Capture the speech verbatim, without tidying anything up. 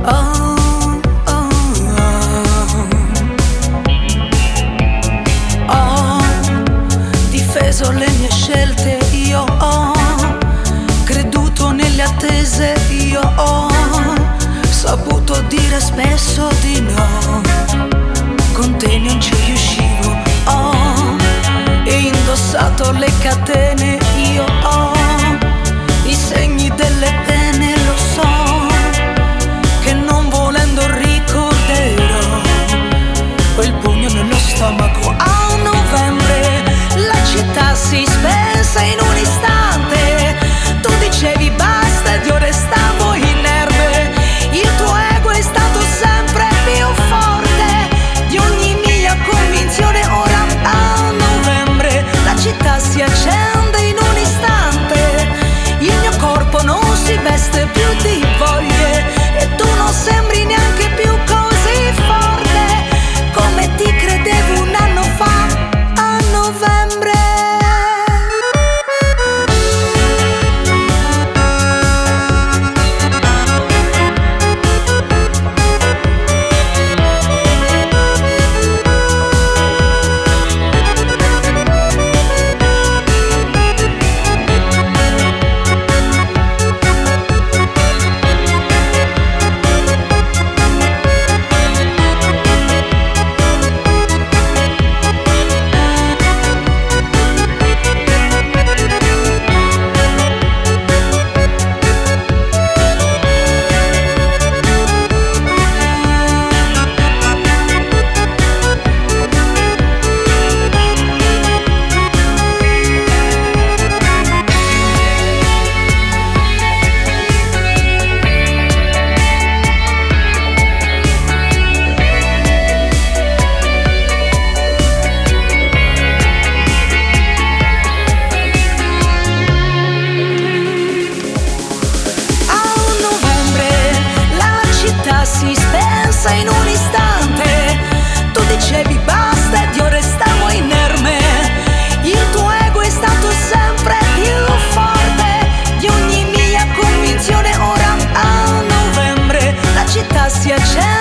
Oh, oh, oh. Ho difeso le mie scelte, io ho creduto nelle attese, io ho saputo dire spesso di no, con te non ci riuscivo. Ho indossato le catene, io ho i segni delle pene, lo so che non volendo ricorderò quel pugno nello stomaco. A novembre la città si spense in un istante, tu dicevi basta ed io restavo inerme. Il tuo ego è stato sempre più forte di ogni mia convinzione. Ora a novembre la città si accende in un istante, il mio corpo non si veste più di voglie e tu non sembri neanche più così forte come ti credevo un anno fa a novembre. Si spensa in un istante, tu dicevi basta ed io restavo inerme. Il tuo ego è stato sempre più forte di ogni mia convinzione. Ora a novembre la città si accende